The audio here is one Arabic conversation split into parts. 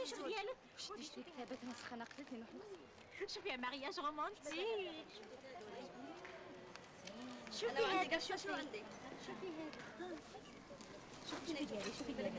شتي كتابات مسخنه قتلتني نروح شوفي يا مارياج رومانتيك. شوفي هذا شوفي عندي شوفي هذا شوفي ديالي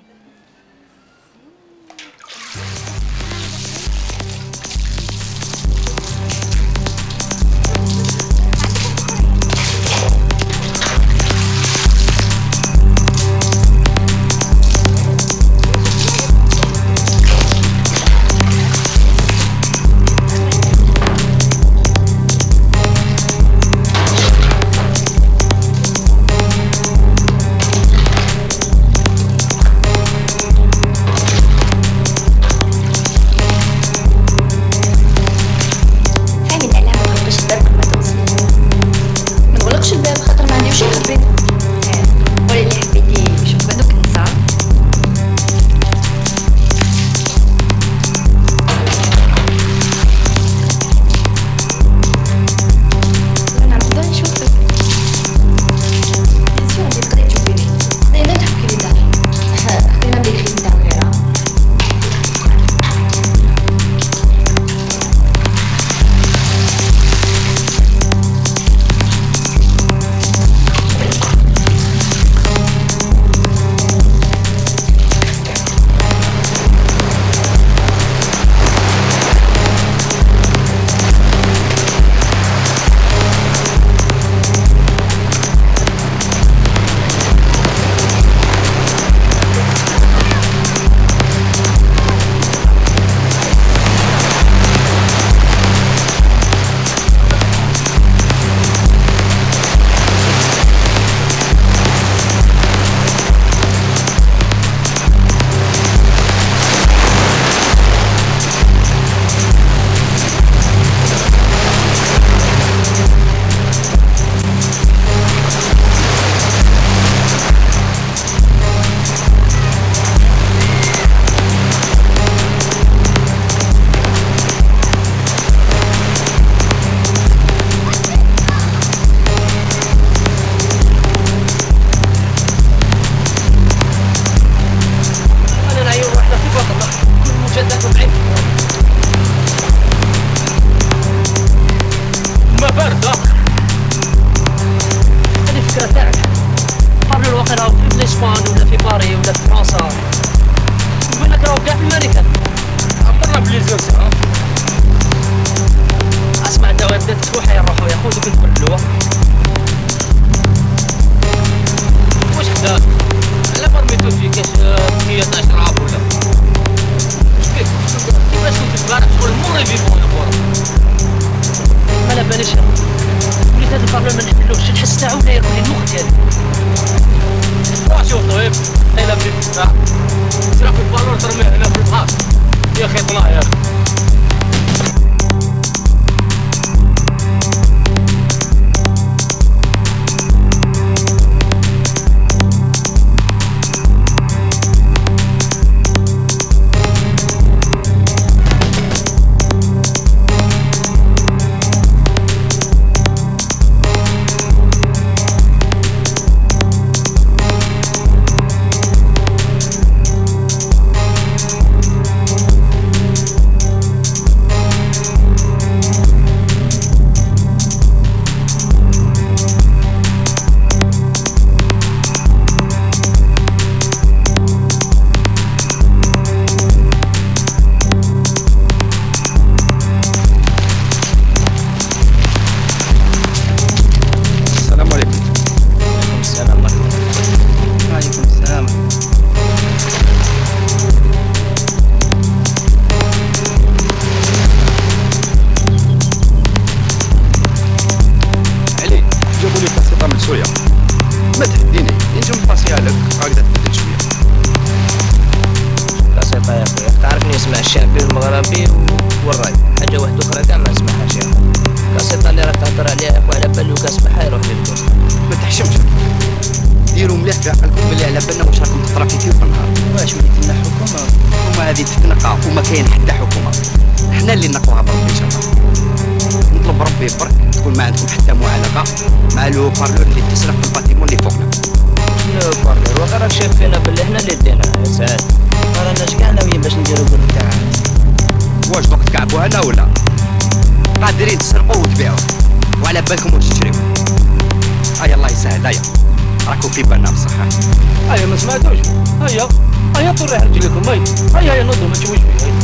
تكون ما عندكم حتى معلقه مع لو بارلور اللي تسرق في الباتيمون اللي فوقنا. بارلر واخا راك شايف فينا باللي حنا اللي دينا يا سعد. ما راناش كاع ناويين باش نديرو كل تاعنا. واش دوك تكعبوا هنا ولا قادرين تسرقوا وتبيعوا وعلى بالكم واش تشريو؟ هيا الله يسهل. هيا راكم في بالنا بصح. هيا ما سمعتوش. هيا طريح رجليكم. هيا نوضوا ما تشوفوش فيا.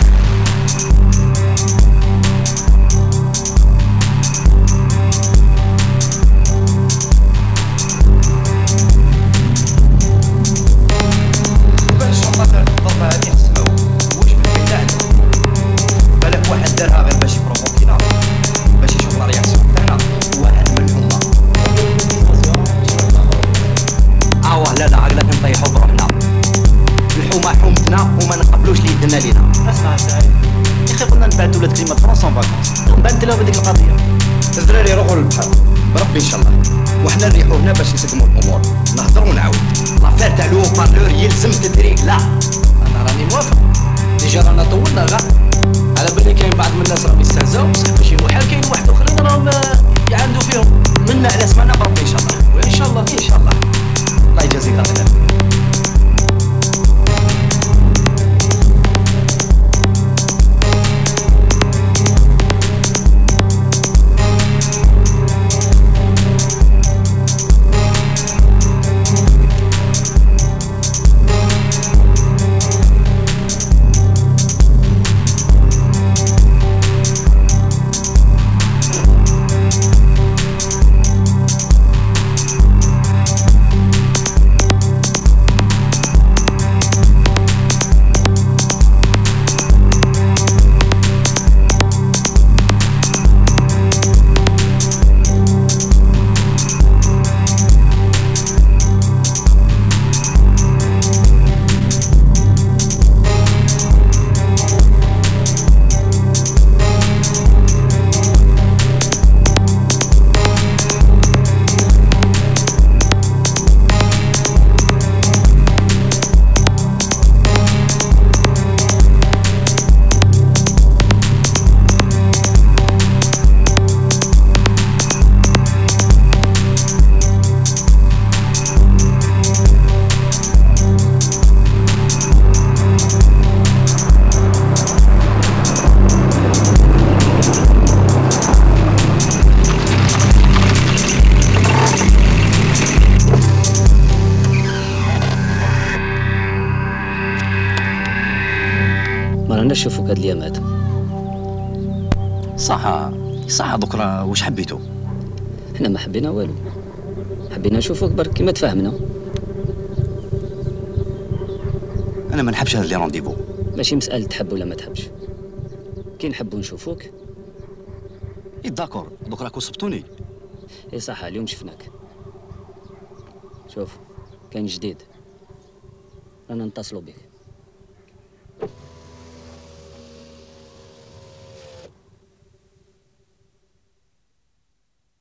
وما نقبلوش اللي يدنا لينا. اسمع سعيد يا اخي قلنا نبعثوا ولاد كلمه فرنسا اون فاكونس نبعث لهم هذيك القضيه. الدراري يروحوا للبحر بربي ان شاء الله وحنا نريحوا هنا باش نسدموا الامور نهضروا ونعاود. لافير تاع لو بارلور يلزم تدريك. لا انا راني موافق. ديجا رانا طولنا غا على بالي كاين بعض من الناس راهم يستهزاو بصح ماشي الوحال كاين واحد اخرين راهم يعندوا فيهم منا على سمعنا بربي ان شاء الله. وان شاء الله ان شاء الله. الله يجازيك الله خير. نشوفوك هاد اليامات. صح دوك راه واش حبيتو؟ حنا ما حبينا والو، حبينا نشوفوك برك كيما تفاهمنا. انا ما نحبش هاد لي رونديفو. ماشي مسألة تحب ولا ما تحبش، كي نحبو نشوفوك. داكور دوك راكو صبتوني. صح اليوم شفناك. شوف كاين جديد رانا نتصلوا بك.